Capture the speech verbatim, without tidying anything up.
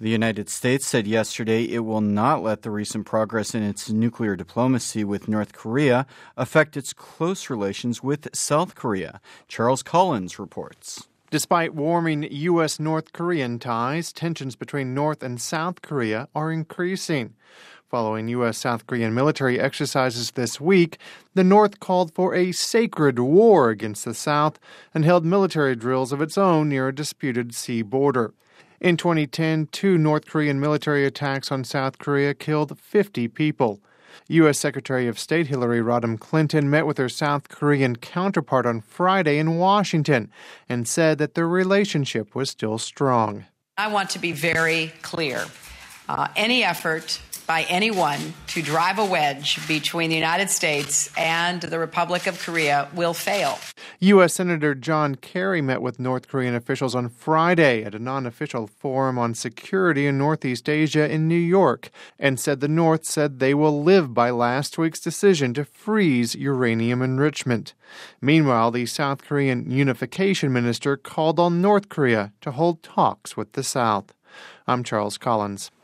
The United States said yesterday it will not let the recent progress in its nuclear diplomacy with North Korea affect its close relations with South Korea. Charles Collins reports. Despite warming U S North Korean ties, tensions between North and South Korea are increasing. Following U S South Korean military exercises this week, the North called for a sacred war against the South and held military drills of its own near a disputed sea border. In twenty ten, two North Korean military attacks on South Korea killed fifty people. U S Secretary of State Hillary Rodham Clinton met with her South Korean counterpart on Friday in Washington and said that the relationship was still strong. I want to be very clear. Uh, any effort by anyone to drive a wedge between the United States and the Republic of Korea will fail. U S Senator John Kerry met with North Korean officials on Friday at a non-official forum on security in Northeast Asia in New York and said the North said they will live by last week's decision to freeze uranium enrichment. Meanwhile, the South Korean unification minister called on North Korea to hold talks with the South. I'm Charles Collins.